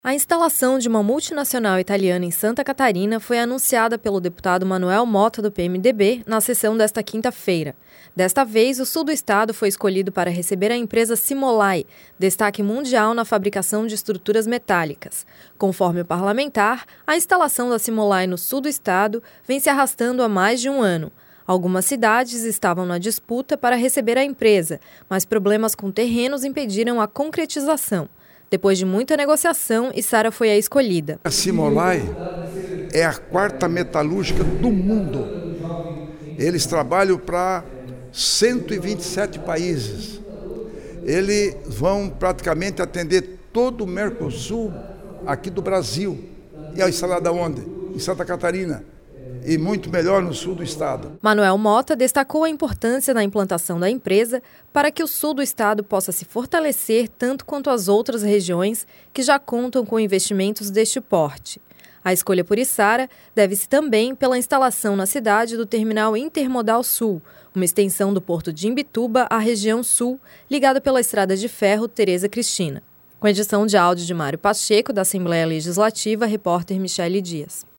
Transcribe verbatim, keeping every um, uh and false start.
A instalação de uma multinacional italiana em Santa Catarina foi anunciada pelo deputado Manuel Mota, do P M D B, na sessão desta quinta-feira. Desta vez, o sul do estado foi escolhido para receber a empresa Simolai, destaque mundial na fabricação de estruturas metálicas. Conforme o parlamentar, a instalação da Simolai no sul do estado vem se arrastando há mais de um ano. Algumas cidades estavam na disputa para receber a empresa, mas problemas com terrenos impediram a concretização. Depois de muita negociação, Içara foi a escolhida. A Simolai é a quarta metalúrgica do mundo. Eles trabalham para cento e vinte e sete países. Eles vão praticamente atender todo o Mercosul aqui do Brasil. E a instalada onde? Em Santa Catarina. E muito melhor no sul do estado. Manuel Mota destacou a importância da implantação da empresa para que o sul do estado possa se fortalecer tanto quanto as outras regiões que já contam com investimentos deste porte. A escolha por Içara deve-se também pela instalação na cidade do Terminal Intermodal Sul, uma extensão do porto de Imbituba à região sul, ligada pela estrada de ferro Tereza Cristina. Com edição de áudio de Mário Pacheco, da Assembleia Legislativa, repórter Michele Dias.